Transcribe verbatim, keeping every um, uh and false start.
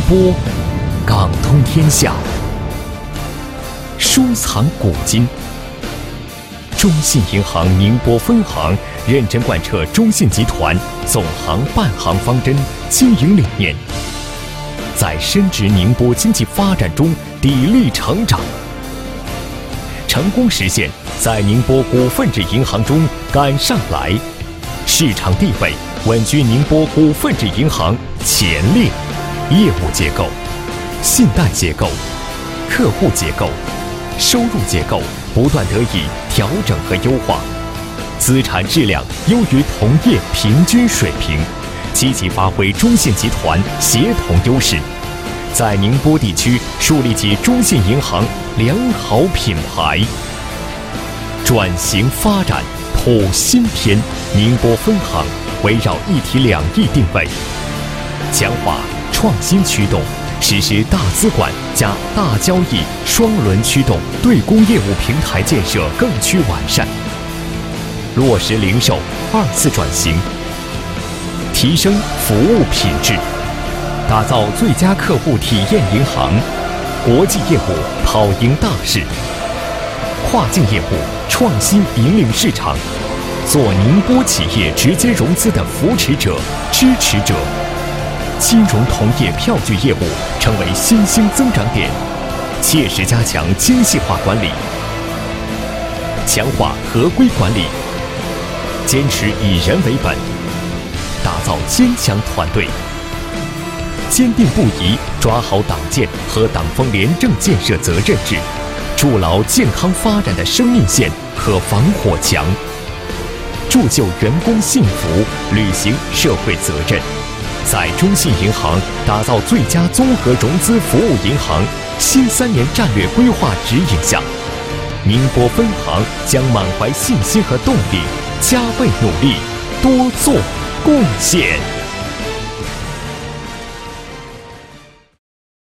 波，港通天下，收藏古今。中信银行宁波分行认真贯彻中信集团总行办行方针、经营理念，在深植宁波经济发展中砥砺成长，成功实现在宁波股份制银行中赶上来，市场地位稳居宁波股份制银行前列，业务结构、信贷结构、客户结构、收入结构不断得以调整和优化，资产质量优于同业平均水平，积极发挥中信集团协同优势，在宁波地区树立起中信银行良好品牌。转型发展谱新篇，宁波分行围绕一体两翼定位，强化创新驱动，实施大资管加大交易双轮驱动，对公业务平台建设更趋完善，落实零售二次转型，提升服务品质，打造最佳客户体验银行，国际业务跑赢大市，跨境业务创新引领市场，做宁波企业直接融资的扶持者、支持者。金融同业票据业务成为新兴增长点，切实加强精细化管理，强化合规管理，坚持以人为本，打造坚强团队，坚定不移抓好党建和党风廉政建设责任制，筑牢健康发展的生命线和防火墙，铸就员工幸福，履行社会责任。在中信银行打造最佳综合融资服务银行新三年战略规划指引下，宁波分行将满怀信心和动力，加倍努力，多做贡献。